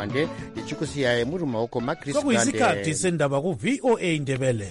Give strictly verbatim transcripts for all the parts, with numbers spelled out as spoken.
wande ichukusiyaye muri maoko maChris Gande. Sokuyisikhathi sendaba ku V O A Ndebele.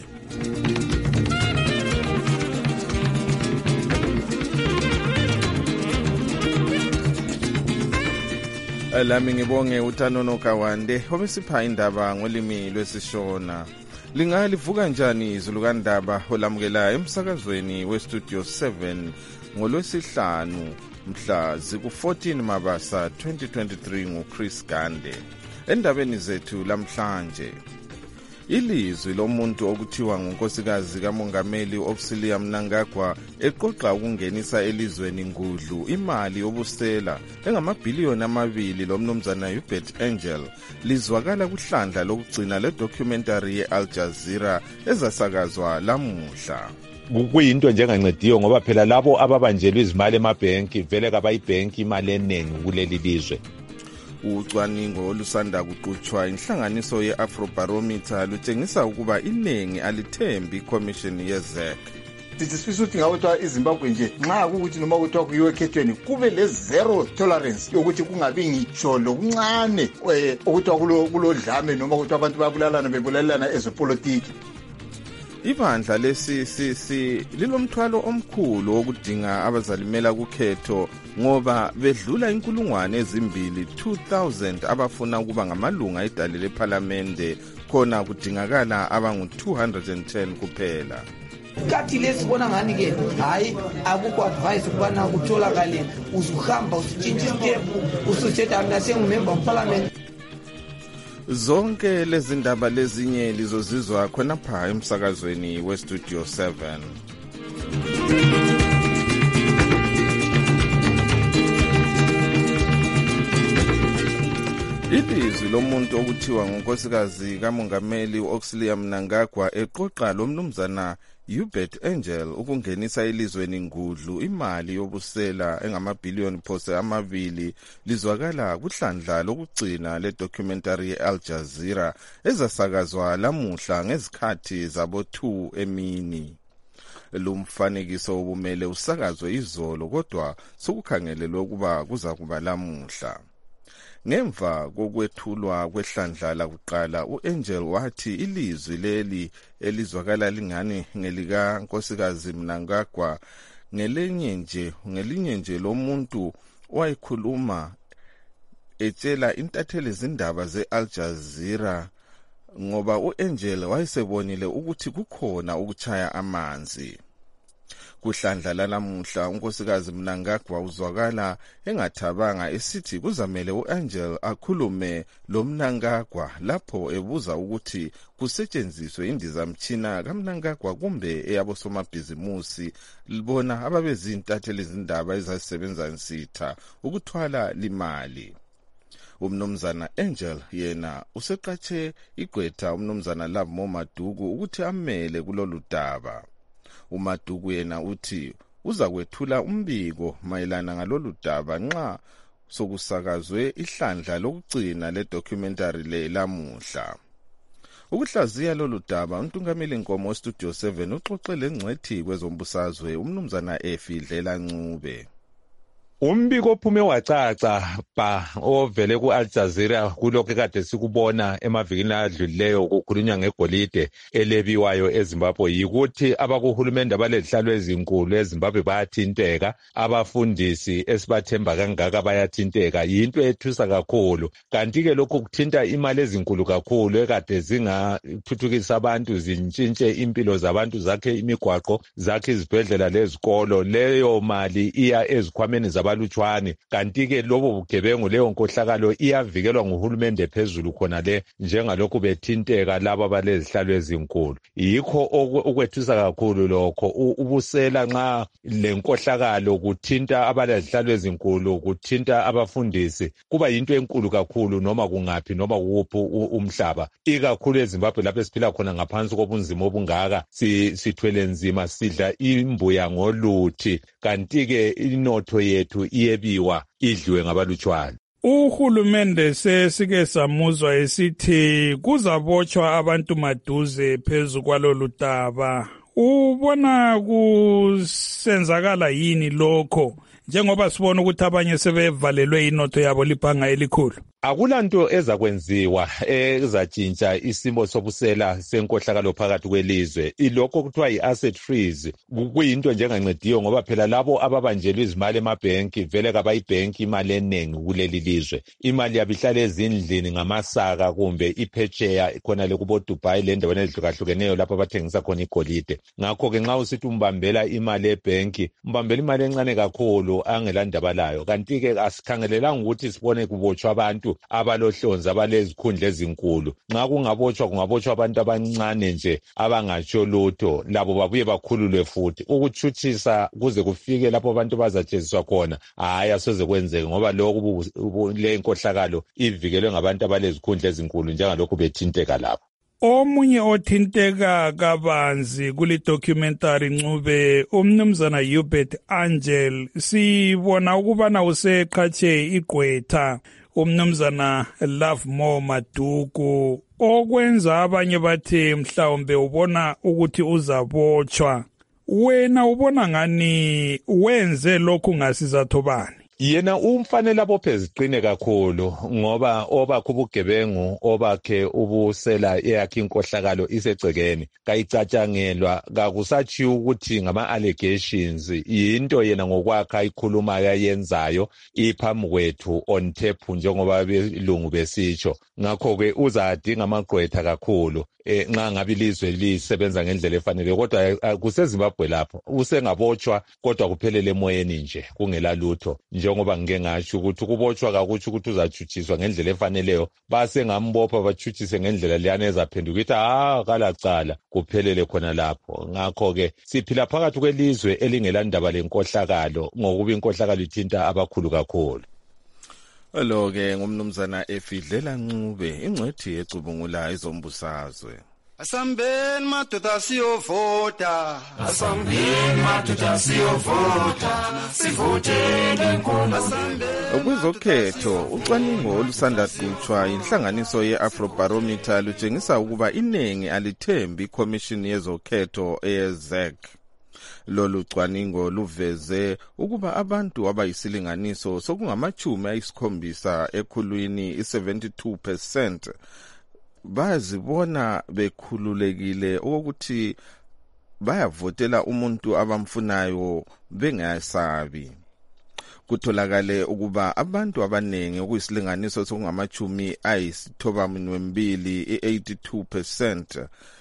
Lami ngibonge uTanono Kawande obesipha indaba ngolimi lwesishona. Lingalivuka njani izulu kandaba olamukela emsakazweni westudio seven ngolwesihlanu mhla ziku fourteen Mabasa twenty twenty-three nguChris Gande. Endabeni zethu lamhlanje, ilizwi lomuntu okuthiwa ngunkosikazi kamongameli uAuxilia Mnangagwa eqoqa ukungenisa elizweni ngudlu imali yobusela engamabhiliyoni amabili lomnumzana Hubert Angel lizwakala kuhlandla lokugcina le documentary ye-Al Jazeera ezasakazwa lamuhla. Kuyinto njengancediyo ngoba phela labo ababanjelwe izimali emabhenki vele kabayibhenki imali eningi kuleli lizwe. Ucwaningo olusanda kuqhutshwa inhlanganiso ye-Afrobarometer lutshengisa ukuba iningi alithembi iCommission ye-Z E C. Sithi sifisa ukuthi ngawuthiwa iZimbabwe nje nxa kukuthi noma kuthiwa kuyiwe ekhethweni kube le zero tolerance yokuthi kungabi ngitsho lokuncane okuthiwa kulo dlame noma ukuthi abantu babulalana bebulalana ezepolitiki. Ibandla lesi sisi lilomthwalo omkhulu okudinga abazalimela kukhetho ngoba bedlula inkulungwane ezimbili two thousand abafuna ukuba ngamalunga edale leParliament khona kudingakala abangu two hundred ten kuphela. Kathi lesibona ngani ke hayi akukho advice ukubana kutholakale uzuhamba usitshintshe step usuthetha mina sengumember of parliament. Zonke lezi ndaba lezinye lizozizwa khona pha emsakazweni westudio seven. Ilizwi lomuntu okuthiwa ngunkosikazi kamongameli uAuxilia Mnangagwa eqoqa lomnumzana Hubert Angel ukungenisa elizweni ngudlu imali yobusela engamabhiliyoni phose amabili lizwakala kuhlandla lokugcina le documentary ye-Al Jazeera ezasakazwa lamuhla ngezikhathi zabo two emini. Lumfanekiso ubumele usakazwe izolo kodwa sokukhangelelwe ukuba kuza kuba lamuhla. Ngemva kokwethulwa kwehlandla lakuqala uAngel wathi ilizwi leli elizwakala lingani ngelika nkosikazi Mnangagwa ngelinye nje ngelinye nje lomuntu owayikhuluma etshela intatheli izindaba ze-Al Jazeera ngoba uAngel wayesebonile ukuthi kukhona ukuchaya amanzi. Kuhlandla lanamuhla unkosikazi Mnangagwa uzwakala engathabanga esithi kuzamele uAngel akhulume lo Mnangagwa lapho ebuza ukuthi kusetshenziswe indizamtshina kaMnangagwa kumbe eyabosomabhizimusi libona ababezintatheli izindaba ezazisebenza nsitha ukuthwala limali. Umnumzana Angel yena useqatshe igqwetha umnumzana Lavo Maduku ukuthi amele kulolu daba. uMaduku yena uthi uza kwethula umbiko mayelana ngalolu daba nxa sokusakazwe ihlandla lokugcina le documentary le lamuhla. Ukuhlaziya lolu daba uNtungameli Nkomo Studio seven uxoxele ngcwethi kwezombusazwe umnumzana Efidlela Ncube. Umbiko ophume wacaca ba ovele ku-Al Jazeera kulokho kade sikubona emavikini adlulileyo kukhulunywa ngegolide elebiwayo eZimbabwe yikuthi abakuhulumende abalezihlalo ezinkulu eZimbabwe bayathinteka, abafundisi esibathemba kangaka bayathinteka. Yinto ethusa kakhulu, kanti-ke lokhu kuthinta imali ezinkulu kakhulu ekade zingathuthukisa abantu, zintshintshe impilo zabantu, zakhe imigwaqo, zakhe izibhedlela lezikolo. Leyo mali iya ezikhwameni zabantu balutshwane, kanti-ke lobo bugebengu leyo nkohlakalo iyavikelwa nguhulumende phezulu khona le njengalokhu bethinteka laba balezihlalo ezinkulu. Yikho okwethusa kakhulu lokho, ubusela nxa lenkohlakalo kuthinta abalezihlalo ezinkulu, kuthinta abafundisi, kuba yinto enkulu kakhulu noma kungaphi noma kuphi umhlaba, ikakhulu eZimbabwe lapho esiphila khona ngaphansi kobunzima obungaka, sithwele nzima, sidla imbuya ngoluthi, kanti-ke inotho yethu iyebiwa idliwe ngabalutshwane. Uhulumende sesike samuzwa esithi kuzabotshwa abantu maduze phezu kwalolu daba. Ubona kusenzakala yini lokho njengoba sibona ukuthi abanye sebevalelwe inotho yabo libhanga elikhulu? akulanto ezakwenziwa ezatshintsha isimo sobusela senkohlakalo phakathi kwelizwe. Ilokho kuthiwa yi-asset freeze kuyinto njengancediyo ngoba phela labo ababanjelwe izimali emabhenki vele kabayibhenki imali eningi kuleli lizwe. Imali yabihlala ezindlini ngamasaka kumbe iphetsheya khona kubo Dubai lendaweni ezihlukahlukeneyo lapho abathengisa khona igolide. Ngakho-ke nxa usithi umbambela imali ebhenki, umbambela imali encane kakhulu angelandaba layo. Kanti-ke asikhangelelanga ukuthi sibone kubotshwa abantu abalohlonzi abalezikhundla ezinkulu. Nxa kungabotshwa kungabotshwa abantu abancane nje abangatsho lutho, labo babuye bakhululwe futhi. Ukutshuthisa kuze kufike lapho abantu bazatshenziswa khona, hayi asoze kwenzeke ngoba lokhu le nkohlakalo ivikelwe ngabantu abalezikhundla ezinkulu njengalokhu bethinteka lapho. Omunye othinteka kabanzi kuli documentary Ncube umnumzana Hubert Angel, sibona ukubana useqhatshe igqwetha umnumzana Lovemore Maduku, okwenza abanye bathe mhlawumbe ubona ukuthi uzabotshwa. Wena ubona ngani wenze lokhu ngasizatho bani? Yena umfanele abophe ziqine kakhulu ngoba obakhe ubugebengu obakhe ubusela eyakhe inkohlakalo isegcekeni kayicatshangelwa kakusathi ukuthi ngama allegations yinto yena ngokwakhe ayikhulumayo ayenzayo iphambi kwethu on tape njengoba belungu besitsho. Ngakho-ke uzadinga amagqwetha kakhulu eh nxa ngabe ilizwe lisebenza ngendlela efanele, kodwa kuseZimbabwe lapho usengabotshwa kodwa kuphelele emoyeni nje kungela lutho. Njengoba ngike ngasho ukuthi ukubotshwa kakuthi ukuthi uzachuthiswa ngendlela efaneleyo, base ngambopha bachuthise ngendlela leyana ezaphenduka ukuthi ah kalacala kuphelele khona lapho. Ngakho-ke siphila phakathi kwelizwe elingelandaba lenkohlakalo ngokuba inkohlakalo ithinta abakhulu kakhulu. Lo-ke ngumnumzana Efidlela Ncube, ingcwethi ecubungula izombusazwe. Asambeni madoda siyovota, asambeni madoda siyovota, sivotele inkulumo. Kwezokhetho ucwaningo olusanda dutshwa inhlanganiso ye-Afrobarometer lutshengisa ukuba iningi alithembi iCommission yezokhetho e-Z E C. Lolu cwaningo luveze ukuba abantu abayisilinganiso sokungamachumi ayisikhombisa ekhulwini i-seventy-two percent bazibona bekhululekile ukuthi bayavotela umuntu abamfunayo bengasabi. Kutholakale ukuba abantu abanengi okuyisilinganiso sokungamachumi ayisithobambili i-eighty-two percent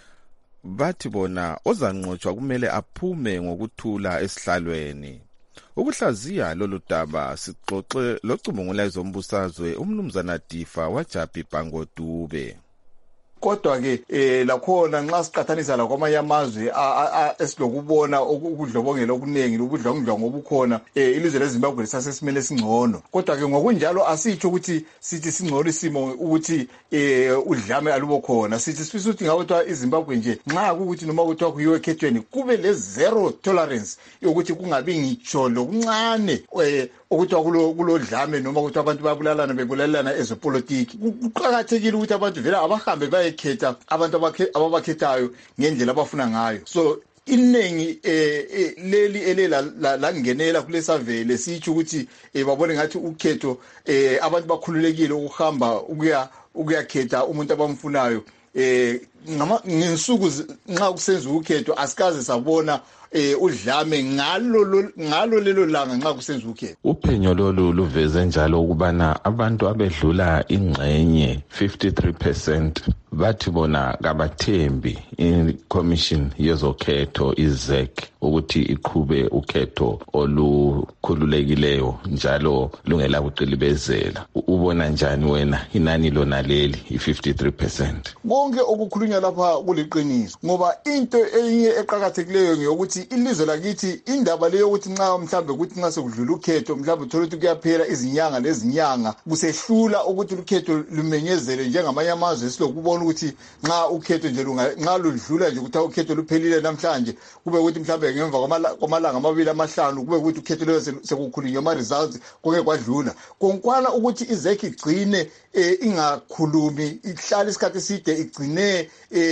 bathi bona ozanqotshwa kumele aphume ngokuthula esihlalweni. Ukuhlaziya lolu daba sixoxe locubungula izombusazwe umnumzana Difa waJabi Bangodube. Kodwa ke eh lakhona nxa siqathanisa la kwamanye amazwe esilokubona ukudlobongela okuningi ubudlongdlongo obukhona eh ilizwe leZimbabwe lisasesimele singcono. Kodwa ke ngokunjalo asitsho ukuthi sithi singcono isimo ukuthi eh udlame alubo khona. Sithi sifisa ukuthi ngakho iZimbabwe nje nxa ukuthi noma kuthiwa kuyiwe ekhethweni kube le zero tolerance yokuthi kungabi ngitsho lokuncane eh ukuthi kulodlame noma ukuthi abantu babulalana bebulalana ezepolitiki. Kuqhakathekile ukuthi abantu vele abahambe bayekhetha abantu ababakhethayo ngendlela abafuna ngayo. So iningi eh leli elela la ngenela kulesavele sithi ukuthi babone ngathi ukhetho eh abantu bakhululekile ukuhamba ukuya ukuyakhetha umuntu abamfunayo. Eh ngensuku nxa kusenza ukhetho asikaze sabona eh udlame ngalo ngalo lelo langa nxa kusenza ukhetho. Uphenyo lolu luveze njalo ukubana abantu abedlula ingxenye fifty-three percent bathi bona kabathembi iCommission yezokhetho i-Z E C ukuthi iqhube ukhetho olukhululekileyo njalo lungela kuqilibezela. Ubona njani wena inani lona leli i-fifty-three percent? Konke okukhulunywa lapha kuliqiniso ngoba into enye eqhakathekileyo ngeyokuthi ilizwe lakithi indaba leyo ukuthi nxa mhlambe ukuthi nxa sekudlula ukhetho mhlambe uthola ukuthi kuyaphela izinyanga lezinyanga kusehlula ukuthi ukhetho lumenyezele njengamanye amazwe silokubona ukuthi nxa ukhetho nje nxa lidlula nje ukuthi ukhetho luphelile namhlanje kube ukuthi mhlambe ngemva kwamalanga amabili amahlanu kube ukuthi ukhetho lo sekukhulunywa ama results konke kwadlula konkwana ukuthi izeki igcine ingakhulumi ihlala isikhathi eside igcine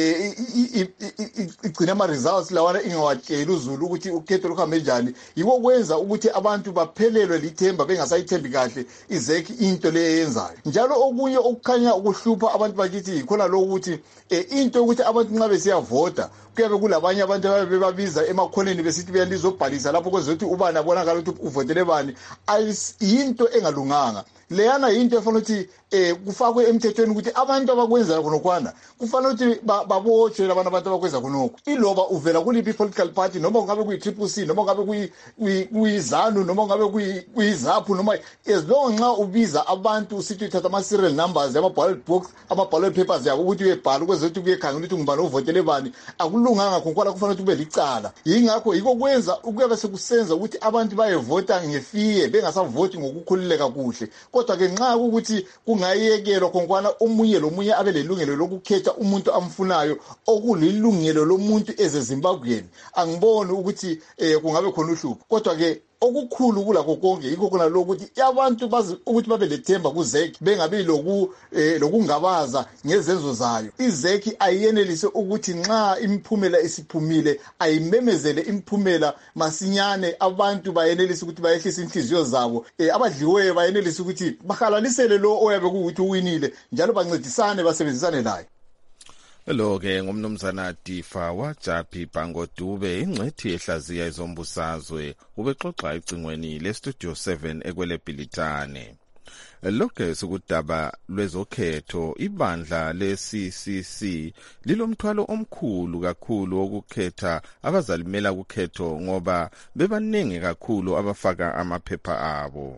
igcine ama results lawana ingawatshela uZulu ukuthi ukhetho luhambe njani yiko kwenza ukuthi abantu baphelelwe lithemba bengasayithembi kahle izeki into leyenzayo njalo okunye okukhanya ukuhlupha abantu bakithi ikhona lo ukuthi into ukuthi abantu nxa besiyavota kuyabe kulabanye abantu ababebabiza emakhoneni besithi beyalizobhalisa lapho kwezokuthi ubani abonakala ukuthi uvotele bani ayinto engalunganga leyana into efanele ukuthi eh kufakwe emthethweni ukuthi abantu abakwenza khonokwana kufanele ukuthi babotshwe labantu abantu abakwenza khonokho iloba uvela kuliphi political party noma ngabe kuyi triple C noma ngabe kuyi kuyizanu noma ngabe kuyizaphu noma as long nxa ubiza abantu usithi uthatha ama serial numbers ama ballot box ama ballot papers yabo ukuthi uyebhala kwezokuthi kuyekhangela ukuthi ngubani uvotele bani akulunganga konkwala kufanele ukuthi kube licala yingakho yiko kwenza ukuyabe sekusenza ukuthi abantu bayevota ngefiye bengasavoti ngokukhululeka kuhle kodwa ke nxa ukuthi kungayekelwa konkwana omunye lomunye abe lelungelo lokukhetha umuntu amfunayo okulilungelo lomuntu ezeZimbabwean angiboni ukuthi kungabe khona uhlupho kodwa ke okukhulu kulakho konke yikho khona lokuthi abantu bazi ukuthi babe lethemba kuZeki bengabe loku lokungabaza ngezenzo zayo iZeki ayenelise ukuthi nxa imphumela isiphumile ayimemezele imphumela masinyane abantu bayenelise ukuthi bayehlisa inhliziyo zabo abadliweyo bayenelise ukuthi bahalalisele lo oyabe kuuthi uwinile njalo bancedisane basebenzisane naye Lo ke ngumnumzana Difa waJapi Bangodube ingcethi ehlaziya izombusazwe ubexoxa icingweni le Studio seven ekwele Bilitane. Lokho sikudaba lwezokhetho ibandla le-C C C lilomthwalo omkhulu kakhulu wokukhetha abazalimela kukhetho ngoba bebaningi kakhulu abafaka amaphepha abo.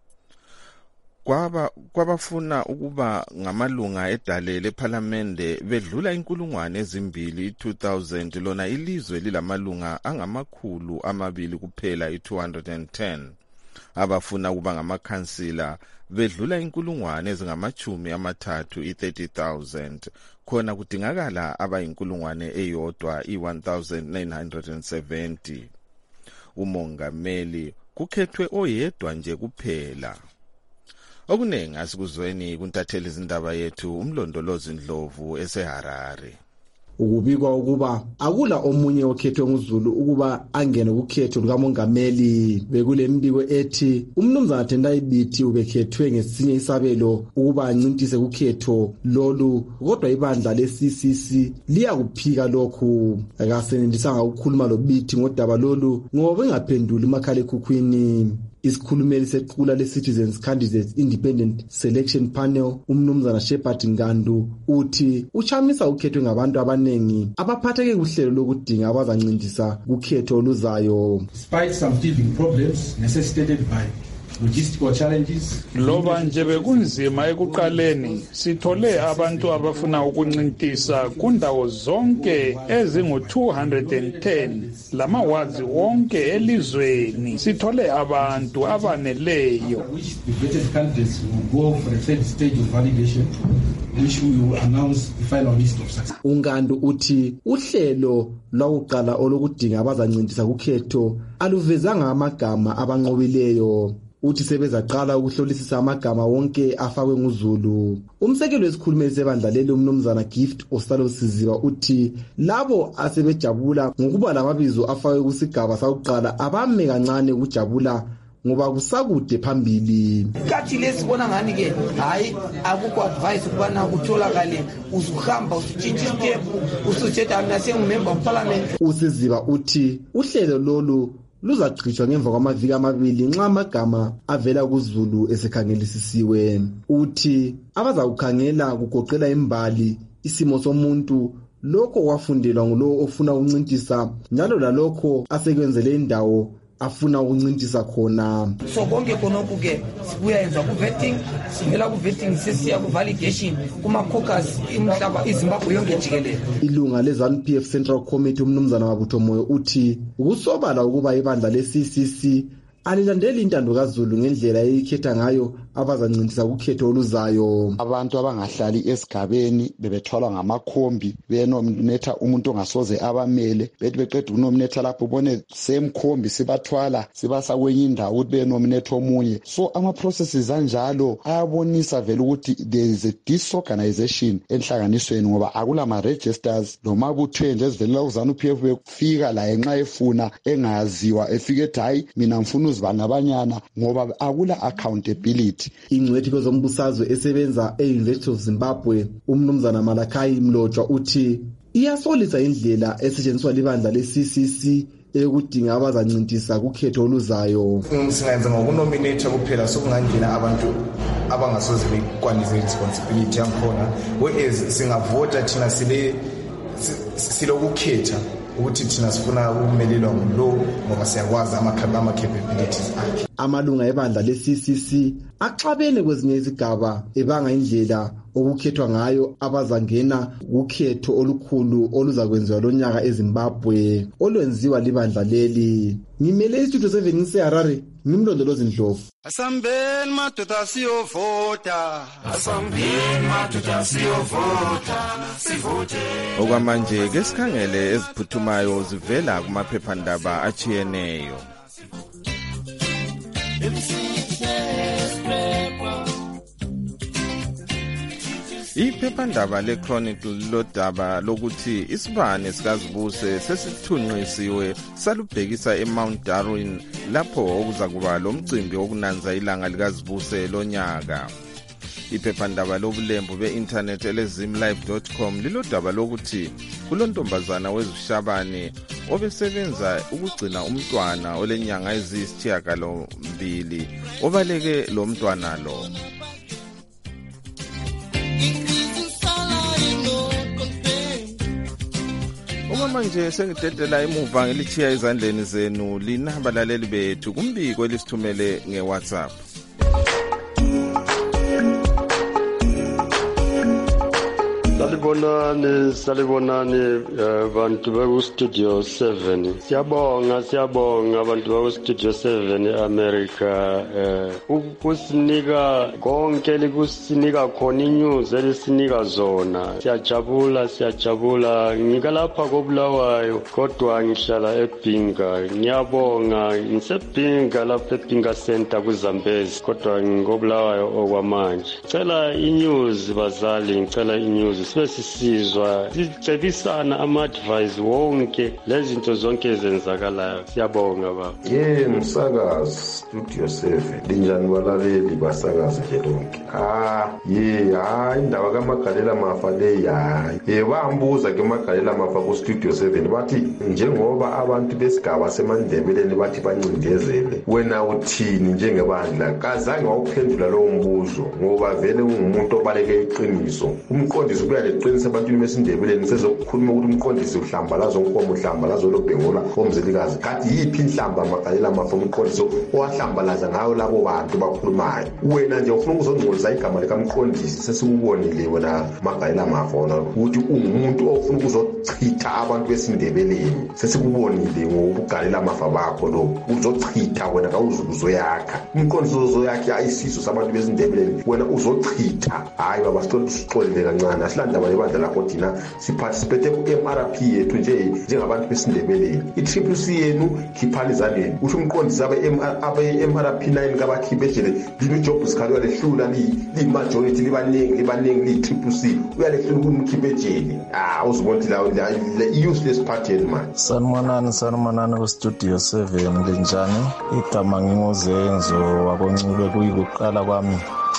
Kwaba kwabafuna ukuba ngamalunga edale leParliamente bedlula inkulungwane ezimbili two thousand lona ilizwe lilamalunga angamakhulu amabili kuphela i two hundred ten abafuna ukuba ngamakhansila bedlula inkulungwane ezingamachumi amathathu i thirty thousand khona kudingakala abayinkulungwane eyodwa i one thousand nine hundred seventy umongameli kukhethwe oyedwa nje kuphela. Okunengi asikuzweni kuntatheli izindaba yethu umlondolozi Ndlovu eseHarare. Ukubikwa ukuba akula omunye okhethwe nguZulu ukuba angene kukhetho lukamongameli bekule mbiko ethi umnumzana Tendai Biti ubekhethwe ngesinye isabelo ukuba ancintise kukhetho lolu kodwa ibandla le-C C C liyakuphika lokhu akasenendisanga ukukhuluma loBiti ngodaba lolu ngoba engaphenduli umakhalekhukhwini. Isikhulumeli sequla le-Citizens Candidates Independent Selection Panel umnumzana Shepard Ngandu uthi uchamisa ukhethwe ngabantu abanengi abaphatheke kuhlelo lokudinga abazancindisa kukhetho oluzayo. Despite some teething problems necessitated by logistical challenges loba nje bekunzima ekuqaleni sithole abantu abafuna ukuncintisa kundawo zonke ezingu two hundred ten lama wards wonke elizweni sithole abantu abaneleyo. The vetted candidates will go for a third stage of validation which we will announce the final list of success. Ungandu uthi uhlelo lwaqala olokudinga abazancintisa kukhetho aluvezanga amagama abanqobileyo. Uthi sebezaqala ukuhlolisisa amagama wonke afakwe nguZulu. Umsekelo wesikhulumeli sebandla leli umnumzana Gift Osalo Siziba uthi labo asebejabula ngokuba lamabizo afakwe kusigaba sakuqala abame kancane ukujabula ngoba kusakude phambili. Kathi lesibona ngani ke hayi akukho advice ukubana utholakale uzuhamba usitshintshe step usuthetha mina sengumember of parliament. Usiziba uthi uhlelo lolu luzaqhitshwa ngemva kwamaviki amabili nxa amagama avela kuZulu esekhangelisisiwe. Uthi abazawukhangela kugoqela imbali isimo somuntu lokho kwafundelwa ngulo ofuna ukuncintisa njalo lalokho asekwenzele indawo afuna ukuncintisa khona. So konke khonokho ke sibuyenza ku vetting sivela ku vetting sesiya ku validation kuma caucus imhlaba iZimbabwe yonke jikelele. Ilunga le ZANU P F Central Committee umnumzana wabutho moyo uthi ukusobala ukuba ibandla le-C C C alilandeli intando kaZulu ngendlela eyikhetha ngayo abazancintisa ukhetho oluzayo. Abantu abangahlali esigabeni bebethwalwa ngamakhombi benominatha umuntu ongasoze abamele bethi beqeda ukunominatha lapho bone same khombi sibathwala sibasa kwenye indawo ukuthi benominatha omunye. So ama processes anjalo ayabonisa vele ukuthi there is a disorganization enhlanganisweni ngoba akula ma registers lomabuthe nje esivelela uzana uPF bekufika la enxa efuna engaziwa efike ethi hayi mina ngifuna uzibandabanyana ngoba akula accountability. Ingcwethi kwezombusazwe esebenza e-University of Zimbabwe umnumzana Malakai Mlotshwa uthi iyasolisa indlela esetshenziswa libandla le-C C C ekudinga abazancintisa kukhetho oluzayo. Singayenza ngokunominate kuphela sokungangena abantu abangasoze bekwanise responsibility yakhona whereas singavota thina sile silokukhetha ukuthi thina sifuna ukumelelwa ngulo ngoba siyakwazi ama capabilities akhe. Amalunga ebandla le-C C C axabene kwezinye izigaba ebanga indlela okukhethwa ngayo abazangena ukhetho olukhulu oluzakwenziwa lonyaka eZimbabwe olwenziwa libandla leli. Ngimele istudio seven ngiseHarare ngimlondolozi Ndlovu. Asambeni madoda siyovota, asambeni madoda siyovota, sivote. Okwamanje ke sikhangele eziphuthumayo zivela kumaphephandaba achiyeneyo. Iphephandaba leChronicle lodaba lokuthi isibane sikaZibuse sesithunqisiwe salubhekisa eMount Darwin lapho okuzakuba lomcimbi wokunanza ilanga likaZibuse lonyaka. Iphephandaba lobulembu be-internet elezimlive dot com lilodaba lokuthi kulontombazana wezushabane obesebenza ukugcina umntwana olenyanga eziyisithiyagalombili obaleke lo mntwana lo. Uma manje sengidedela emuva ngilithiya ezandleni zenu linamba laleli bethu kumbiko elisithumele ngeWhatsApp. Salibonani, salibonani bantu baku Studio seven. Siyabonga, siyabonga bantu baku Studio seven eAmerica. Ukusinika konke likusinika khona inews elisinika zona. Siyajabula, siyajabula. Ngika lapha koBulawayo kodwa ngihlala eBhinga. Ngiyabonga, ngiseBhinga lapha eBhinga Center kuZambezi kodwa ngikoBulawayo okwamanje. Cela inews bazali, ngicela inews sisizwa sicebisana ama-advice wonke lezinto zonke ezenzakalayo. Siyabonga baba. Ye msakazi Studio seven linjani balaleli basakazi nje lonke. Ah ye hayi indaba kaMagalela Mafa le hayi ye bambuza ke Magalela Mafa ku Studio seven bathi njengoba abantu besigaba seMandebeleni bathi bancindezele wena uthini njengebandla kazange wawuphendula lo mbuzo ngoba vele ungumuntu obaleke iqiniso. Umqondisi kuya leqinisa abantwini besindebeleni sezokukhuluma ukuthi umqondisi uhlambalazo nkomo uhlambalazo lobhengula omzelikazi kanti yiphi inhlamba Magalela Mafa umqondisi owahlambalaza ngayo labo bantu bakhulumayo. Wena nje ufuna ukuzongcolisa igama likaMqondisi sesikubonile wena Magalela Mafa ukuthi ungumuntu ofuna ukuzochitha abantu besindebeleni. Sesikubonile ngokugalela Mafa bakho lo uzochitha wena kawuzukuzoyakha umqondisi uzoyakha ayisizo sabantu besindebeleni wena uzochitha. Hayi baba sixolele kancane asilanda balebandla lakho thina siparticipate ku-M R P yethu nje njengabantu besindebeleni. I-Triple C yenu khiphani izandleni uthi umqondisi abe-M R P nine kabakhiphe ejele limi job sikhali uyalehlula li-majority libaningi libaningi liyi-Triple C uyalehlula ukumkhiphe ejele. Ah uzibona ukuthi i-useless party yenu manje. Sanibonani, sanibonani ku-Studio seven linjani? Igama nginguZenzo wakoNcube kuyikuqala kwami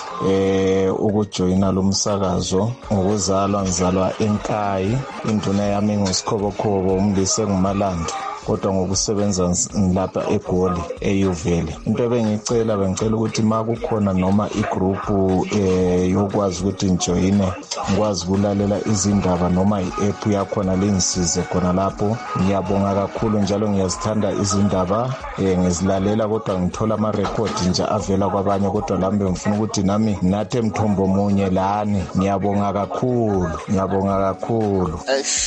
eh ukujoyina lo msakazo ngokuzalwa ngizalwa eNkayi induna yami nguSikhobokhobo umlise nguMalando kodwa ngokusebenza lapha eGoli eYuvele. Into ebengicela bengicela ukuthi makukhona noma igroup eh yokwazi ukuthi ngijoyine ngikwazi ukulalela izindaba noma i-app yakhona lengisize khona lapho. Ngiyabonga kakhulu njalo ngiyazithanda izindaba eh ngizilalela kodwa ngithola ama record nje avela kwabanye kodwa lambe ngifuna ukuthi nami nathe mthombo munye lani. Ngiyabonga kakhulu, ngiyabonga kakhulu.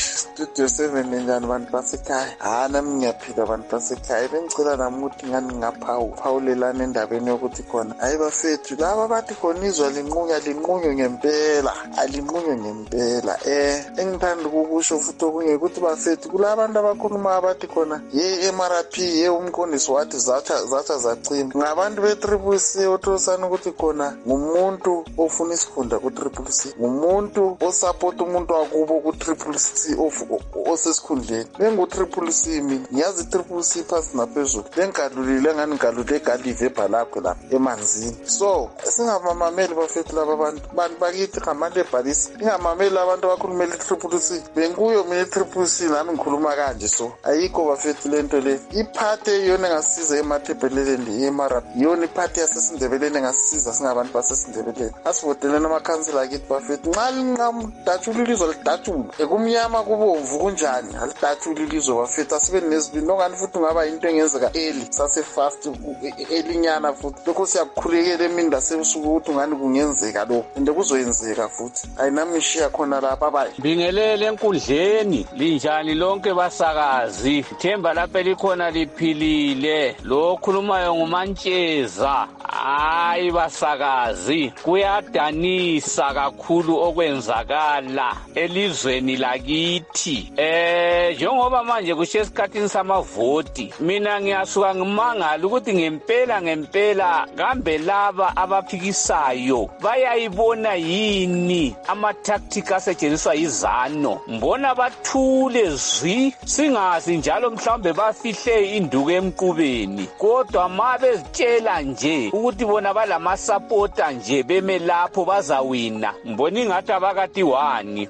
Studio seven njani bantu basekhaya? Ha nami ngiyaphila bantu basekhaya. Bengicela nami ukuthi ngani ngaphawu phawulelana endabeni yokuthi khona hayi bafethu laba bathi khona izwa linqunya linqunywe ngempela alinqunywe ngempela eh engithanda ukusho futhi okunye ukuthi bafethu kulabantu abakhuluma abathi khona ye M R P ye umqondisi wathi zacha zacha zacima ngabantu be Triple C othosana ukuthi khona ngumuntu ofuna isifunda ku Triple C ngumuntu osupport umuntu wakubo ku Triple C of osesikhundleni bengu Triple C mina ngiyazi Triple C pass naphezulu bengadlulile ngani ngalule egalive ebhalakho la emanzini so singabamameli bafethu laba abantu bantu bakithi ngamanje ebhalisi ingamameli abantu abakhulumela Triple C benguyo mina Triple C nami ngikhuluma kanje so ayikho bafethu lento le iphathe yona ngasiza emathebeleleni eMarab yona iphathe yasesindebeleni ngasiza singabantu basesindebeleni asivotelena amakhansela akithi bafethu nxa linqamdatshula ilizwe lidatshula ekumnyama kubomvu kunjani alidatshula ilizwe bafethu asibe nezibini nokani futhi ngaba into engenzeka eli sase fast elinyana futhi lokho siyakukhulekela eminda sebusuku ukuthi ngani kungenzeka lokho ende kuzoyenzeka futhi ayinamishiya khona lapha bayi bingelele enkundleni linjani lonke basakazi themba lapha likhona liphilile lo khulumayo ngumantsheza hayi basakazi kuyadanisa kakhulu okwenzakala elizweni lakithi eh njengoba manje kushe esikhathini samavoti mina ngiyasuka ngimangala ukuthi ngempela ngempela kambe laba abaphikisayo bayayibona yini ama tactics asetshenziswa izano mbona bathule zwi singazi njalo mhlambe bafihle induku emqubeni kodwa mabe zitshela nje ukuthi bona balama supporter nje beme lapho bazawina mbona ingathi abakati one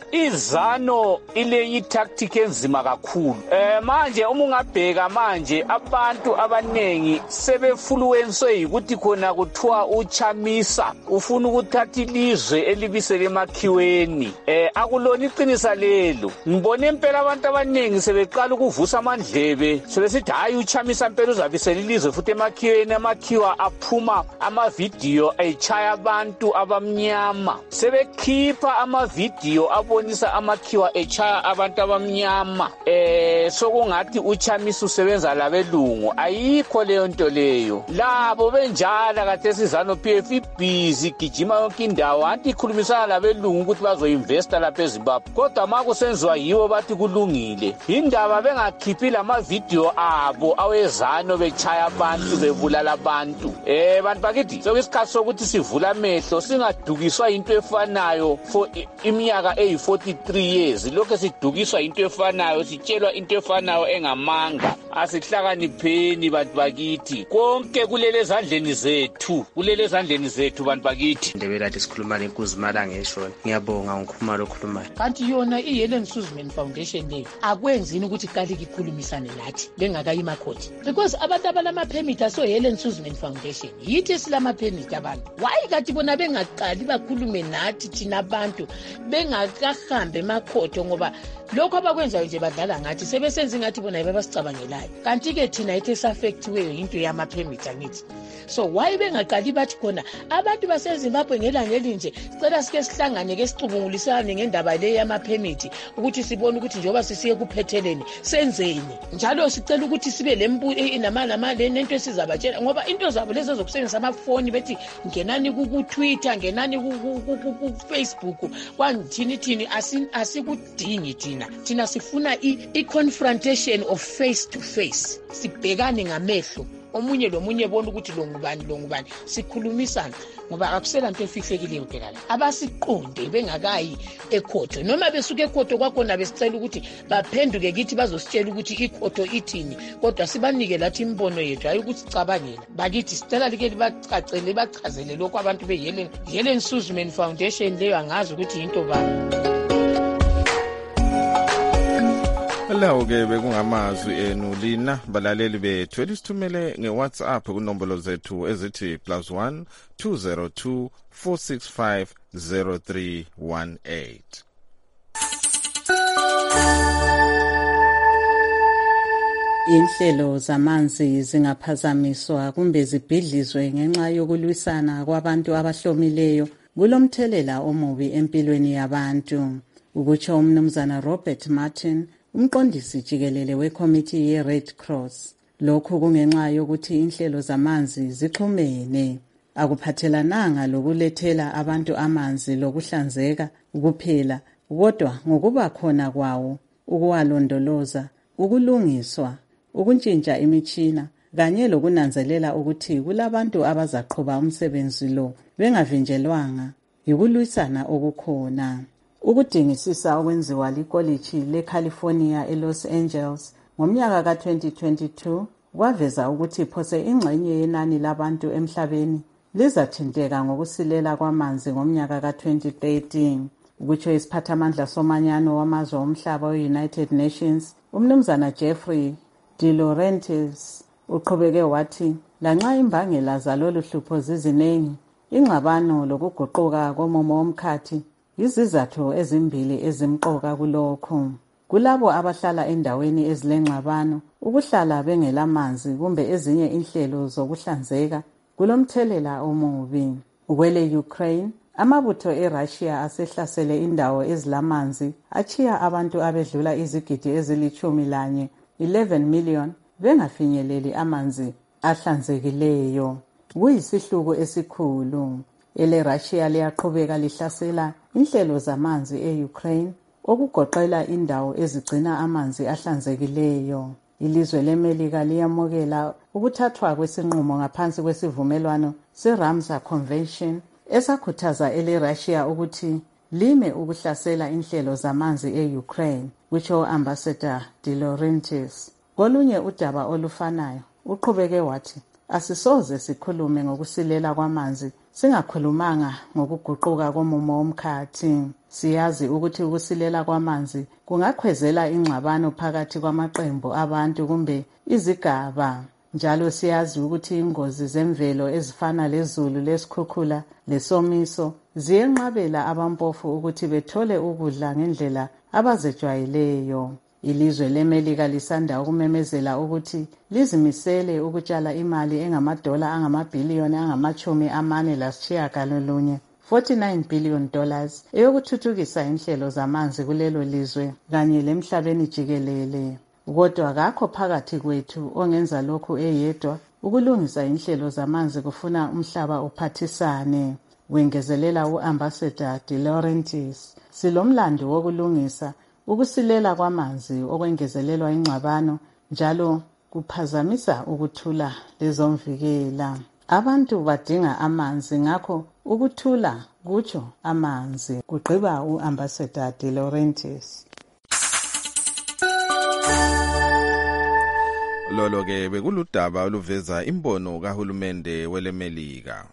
izano ilenye tactic enzima kakhulu eh manje uma ungabheka manje abantu abanengi sebefluence ukuthi khona kuthiwa uchamisa ufuna ukuthatha ilizwe elibisele emakhiweni eh akulona iqinisa lelo ngibone impela abantu abanengi sebeqala ukuvusa amandlebe sebesithi hayi uchamisa impela uzabisela ilizwe futhi emakhiweni amakhiwa aphuma ama video echaya abantu abamnyama sebekhipha ama video abonisa amakhiwa echaya abantu abamnyama eh sokungathi uchamisa usebenza labelungu ayikho leyo nto leyo labo benjala kade sizano P F busy gijima yonke indawo anti ikhulumisana labelungu ukuthi bazoinvesta lapha eZimbabwe kodwa makusenziwa yiwo bathi kulungile indaba bengakhiphi lama video abo awezano bechaya abantu bebulala abantu eh bantu bakithi sokusikhathi sokuthi sivula amehlo singadukiswa into efanayo for iminyaka eyi forty-three years lokho sidukiswa into efanayo sitshelwa into efanayo engamanga asihlakanipheni bantu bakithi konke kulele ezandleni zethu kulele ezandleni zethu bantu bakithi ndebela sikhuluma lenkuzimala ngeshona ngiyabonga ngokukhuluma lokhulumayo kanti yona iHelen Suzman Foundation leyo akwenzini ukuthi qali ikhulumisane lathi bengakayima court because abantu abalama permit aso Helen Suzman Foundation yithi silama permit abantu why kathi bona bengaqali bakhulume nathi thina abantu bengakahambe emakhoto ngoba lokho abakwenzayo nje badlala ngathi sebesenza ngathi bona yabasicabangelayo kanti ke thina ithe saffectiweyo into yama permit angithi so why bengaqali bathi khona abantu baseZimbabwe ngelanga elinje sicela sike sihlangane ke sicubungulisane ngendaba le yama permit ukuthi sibone ukuthi njoba sisiye kuphetheleni senzeni njalo sicela ukuthi sibe lembu inamala le nento esizabatshela ngoba into zabo lezo zokusebenzisa amafoni bethi ngenani ku Twitter ngenani ku Facebook kwangithini thini asikudingi thina thina sifuna i confrontation of face to face sibhekane ngamehlo omunye lomunye bona ukuthi lo ngubani lo ngubani sikhulumisana ngoba akusela into efihlekileyo phela la abasiqonde bengakayi ekhotho noma besuke ekhotho kwakhona besicela ukuthi baphenduke kithi bazositshela ukuthi ikhotho ithini kodwa sibanike lathi imbono yethu hayi ukuthi sicabangela bakithi sicela like libacacele bachazele lokho abantu beHelen Helen Suzman Foundation leyo angazi ukuthi into bani lawo ke bekungamazwi enu lina balaleli bethu elisithumele ngeWhatsApp kunombolo zethu ezithi plus one two zero two four six five zero three one eight. Inhlelo zamanzi zingaphazamiswa kumbe zibhidlizwe ngenxa yokulwisana kwabantu abahlomileyo kulomthelela omubi empilweni yabantu ukutsho umnumzana Robert Martin umqondisi jikelele wekomiti ye-Red Cross. Lokhu kungenxa yokuthi inhlelo zamanzi zixhumene, akuphathelananga lokulethela abantu amanzi lokuhlanzeka kuphela, kodwa ngokuba khona kwawo, ukuwalondoloza, ukulungiswa, ukuntshintsha imitshina, kanye lokunanzelela ukuthi kulabantu abazaqhuba umsebenzi lo bengavinjelwanga, yikulwisana okukhona. Ukudingisisa okwenziwa likoliji leCalifornia eLos Angeles ngomnyaka ka twenty twenty-two kwaveza ukuthi phose ingxenye yenani labantu emhlabeni lizathinteka ngokusilela kwamanzi ngomnyaka ka twenty thirteen. Ukutsho isiphathamandla somanyano wamazwe omhlaba we-United Nations, umnumzana Jeffrey De Laurentiis uqhubeke wathi, lanxa imbangela zalolu hlupho ziziningi, ingxabano lokuguquka komumo womkhathi yizizathu ezimbili ezimqoka kulokho. Kulabo abahlala endaweni ezilengxabano, ukuhlala bengelamanzi kumbe ezinye inhlelo zokuhlanzeka kulomthelela omubi. Kwele Ukraine, amabutho eRussia asehlasele indawo ezilamanzi achiya abantu abedlula izigidi ezilithumi lanye, eleven million, bengafinyeleli amanzi ahlanzekileyo. Kuyisihluku esikhulu. Ele Russia liyaqhubeka lihlasela inhlelo zamanzi e-Ukraine, okugoqela indawo ezigcina amanzi ahlanzekileyo. Ilizwe leMelika liyamukela ukuthathwa kwesinqumo ngaphansi kwesivumelwano se-Ramsar Convention esakhuthaza ele Russia ukuthi lime ukuhlasela inhlelo zamanzi e-Ukraine, kutsho Ambassador De Laurentiis. Kolunye udaba olufanayo, uqhubeke wathi, asisoze sikhulume ngokusilela kwamanzi singakhulumanga ngokuguquka komumo womkhathi. Siyazi ukuthi ukusilela kwamanzi kungakhwezela ingxabano phakathi kwamaqembu abantu kumbe izigaba. Njalo siyazi ukuthi ingozi zemvelo ezifana lezulu lesikhukhula lesomiso ziyenqabela abampofu ukuthi bethole ukudla ngendlela abazejwayeleyo. Ilizwe leMelika lisanda ukumemezela ukuthi lizimisele ukutshala imali engamadola angamabhiliyoni angamachumi amane lasitshiyagalolunye, forty-nine billion dollars, eyokuthuthukisa inhlelo zamanzi kulelo lizwe kanye lemhlabeni jikelele. Kodwa kakho phakathi kwethu ongenza lokhu eyedwa. Ukulungisa inhlelo zamanzi kufuna umhlaba uphathisane, wengezelela u-Ambassador De Laurentiis. Silomlando wokulungisa ukusilela kwamanzi okwengezelelwa ingxabano, njalo kuphazamisa ukuthula lezomvikela. Abantu badinga amanzi, ngakho ukuthula kutsho amanzi, kugqiba u-Ambassador De Laurentiis. Lolo ke bekuludaba oluveza imbono kahulumende weleMelika.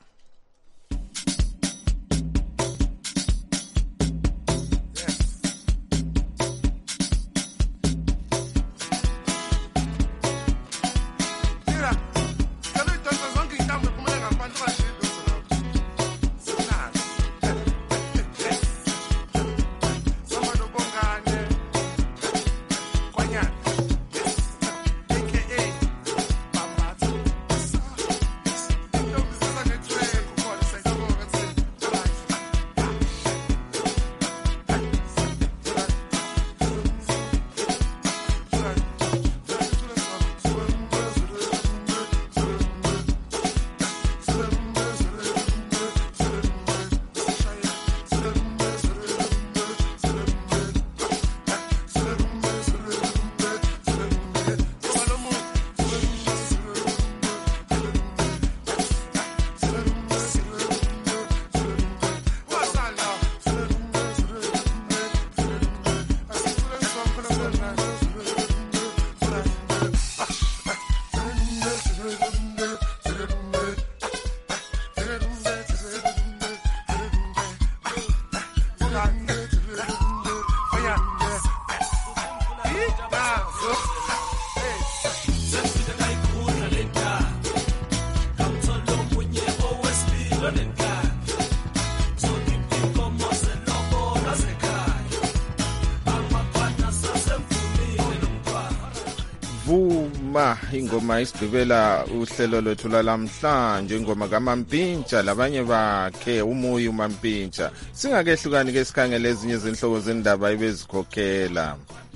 Vuma ingoma isigqibela uhlelo lwethu lalamhlanje, ingoma kaMampintsha labanye bakhe uMuyi uMampintsha. Singakehlukani ke sikhangele ezinye izinhlobo zendaba ebezikhokhela.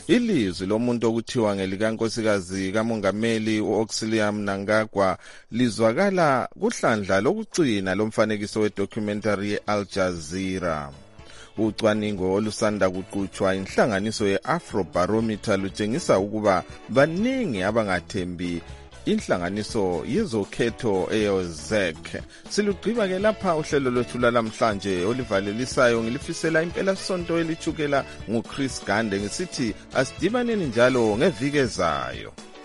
Ilizwi lomuntu okuthiwa ngelikankosikazi kamongameli u-Auxilium Mnangagwa lizwakala kuhlandla lokugcina lomfanekiso wedocumentary ye-Al Jazeera. Ucwaningo olusanda kuqhutshwa inhlanganiso ye-Afrobarometer lutshengisa ukuba baningi abangathembi inhlanganiso yezokhetho eyo-Z E C. Silugqiba ke lapha uhlelo lwethu lamhlanje olivalelisayo ngilifisela impela sonto elithukela nguChris Gande ngisithi asidibaneni njalo ngeviki ezayo.